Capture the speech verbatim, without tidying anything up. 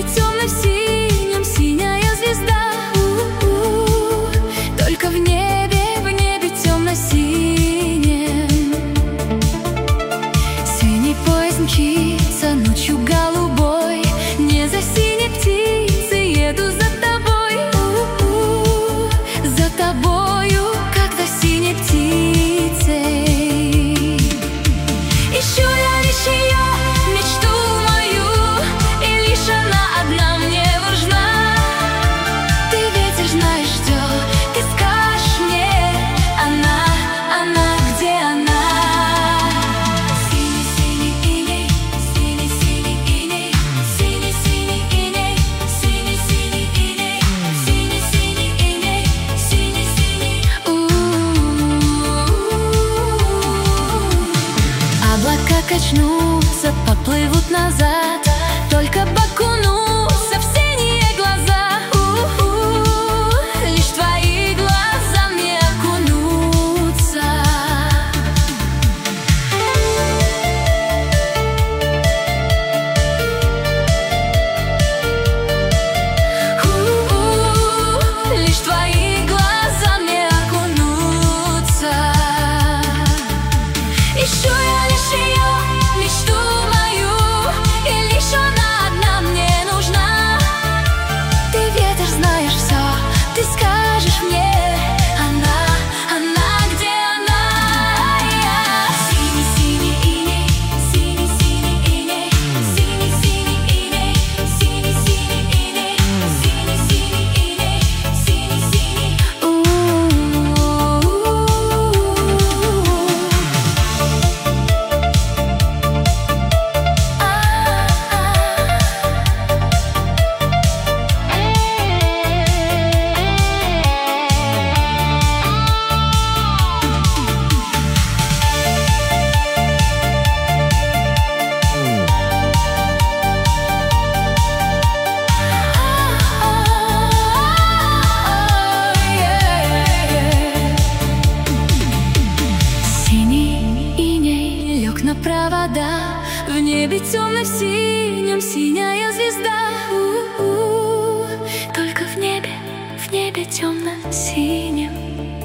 темно-синем синяя звезда. У-у-у. Только в небе, в небе темно-синем. Синий поезд мчится ночью голубой. Не за синей птицей еду за тобой. У-у. За тобою, как за синей птицей. Ищу я лишь ее, мечту мою, и лишь она одна мне нужна. Ты ветер знаешь все, ты скажешь мне, она, она, где она? Синий-синий иней, синий-синий иней, синий-синий иней, синий-синий иней, синий-синий иней, синий-синий. Облака качнутся, поплывут назад, только бы окунуться в синие глаза. У-у-у. Лишь твои глаза мне окунутся. У-у-у. Лишь твои глаза мне окунутся. Ищу я лишь ее, мечту мою, и лишь она одна мне нужна. Ты ветер знаешь все, ты скажешь мне, она, она, где она? Синий-синий иней, синий-синий иней, синий-синий иней, синий-синий иней, синий-синий иней, синий-синий. Синий иней лег на провода, в небе темно-синем синяя звезда. У-у. Только в небе, в небе темно-синем